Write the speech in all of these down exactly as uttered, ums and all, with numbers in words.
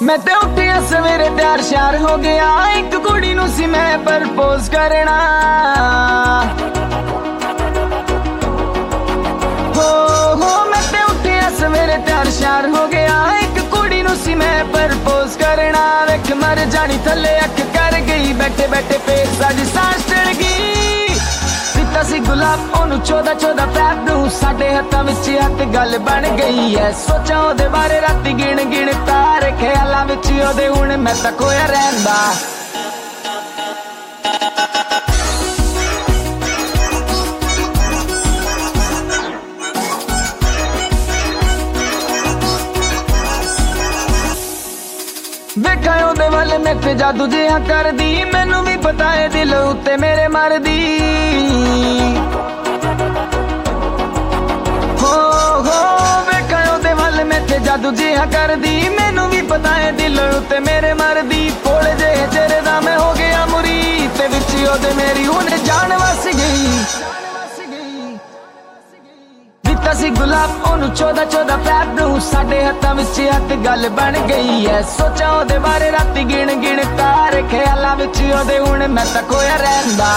मैं ते उठिया सवेरे तैयार श्यार हो गया, एक कुड़ी नू सी मैं प्रपोज करना। हो हो मैं ते उठिया सवेरे तैयार श्यार हो गया, एक कुड़ी नू सी मैं प्रपोज करना। वेख मर जानी थले अख कर गई, बैठे बैठे पे साडी सांस चढ़ गई। दिता सी गुलाब ओनू चौदह चौदह फैब, साडे हत्थां विच हत्थ गल बन गई है। सोचा ओदे बारे राती गिण गिण तारे, ख्यालां विच ओदे हुण मैं तां खोया रहिंदा। देखा ओदे वाले मेरे जादू जिहा कर दी, मैनू भी पता है दिल उत्ते मेरे मर दी। हो हो देखा ओदे वाले मेरे जादू जिहा कर दी, मैनू भी पता है दिल उत्ते मेरे मर दी। भोले जे चेहरे दा मैं हो गया मुरीद, ते विच ओदे मेरी हुण जान वस गई। दिता सी गुलाब ओनू चौदह चौदह फैब, साडे हत्थां विच हत्थ गल बन गई है। सोचा ओदे बारे राती गिण गिण तारे, ख्यालां विच ओदे हुण मैं तां खोया रहिंदा।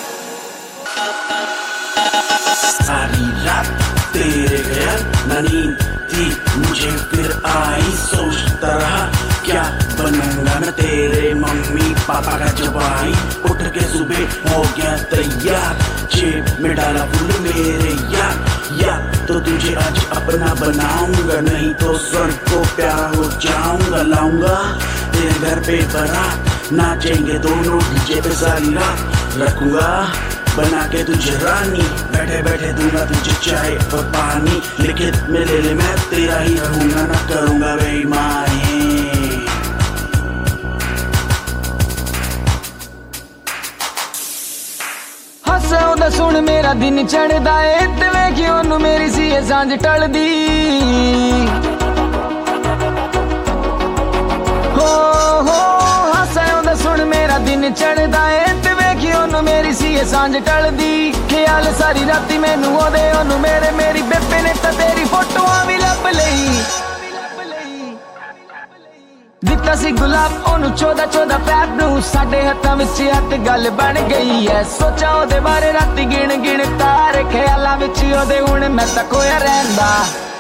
सारी रात तेरे गैर ना नींद थी, मुझे फिर आई सोचता रहा क्या बनूंगा मैं तेरे मम्मी पापा का जवाई। उठ के सुबह हो गया तैयार, जेब में डाला फूल मेरे यार। या तो तुझे आज अपना बनाऊंगा, नहीं तो स्वर्ग को प्यार हो जाऊंगा। लाऊंगा तेरे घर पे बारात, नाचेंगे दोनों डीजे पे सारी रात। रखूंगा बना के तुझे रानी, बैठे बैठे दूंगा तुझे चाय और पानी। लिखित में ले ले मैं तेरा ही रहूंगा, ना करूंगा बेईमानी। हसे ओदा सुन मेरा दिन चढ़दा ए, ते वेखी ओनू मेरी सी ए सांझ टलदी। हो हो हसे ओदा सुन मेरा दिन चढ़दा ए, ते वेखी ओनू मेरी सी ए सांझ टलदी। ख्याल सारी राती मैनू ओदे ओनू मेरे, मेरी बेबे ने तां तेरी फोटोआं भी लभ लई। दिता सी गुलाब ओनू चौदह चौदह फैब, साडे हत्थां विच हत्थ गल बन गई है। सोचा ओदे बारे राती गिण गिण तारे, ख्यालां विच ओदे हुण मैं तां खोया रहिंदा।